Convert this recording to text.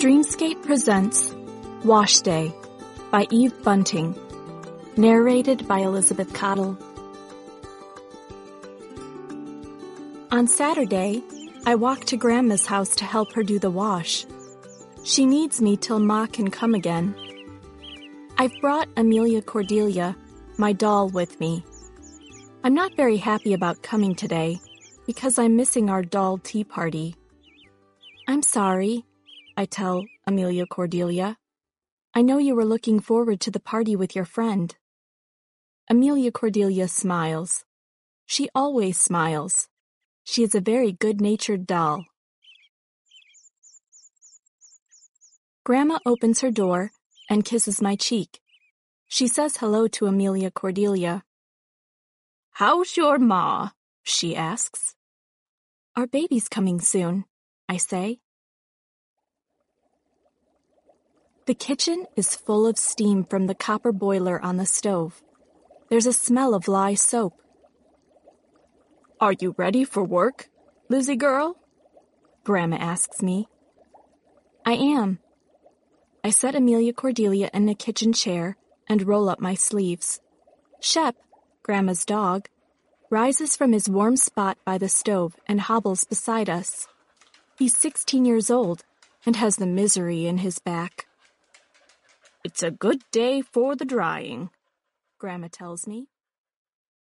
Dreamscape presents Wash Day by Eve Bunting, narrated by Elizabeth Cottle. On Saturday, I walked to Grandma's house to help her do the wash. She needs me till Ma can come again. I've brought Amelia Cordelia, my doll, with me. I'm not very happy about coming today because I'm missing our doll tea party. I'm sorry, I tell Amelia Cordelia. I know you were looking forward to the party with your friend. Amelia Cordelia smiles. She always smiles. She is a very good-natured doll. Grandma opens her door and kisses my cheek. She says hello to Amelia Cordelia. "How's your ma?" she asks. "Our baby's coming soon," I say. The kitchen is full of steam from the copper boiler on the stove. There's a smell of lye soap. "Are you ready for work, Lizzie girl?" Grandma asks me. I am. I set Amelia Cordelia in a kitchen chair and roll up my sleeves. Shep, Grandma's dog, rises from his warm spot by the stove and hobbles beside us. He's 16 years old and has the misery in his back. "It's a good day for the drying," Grandma tells me.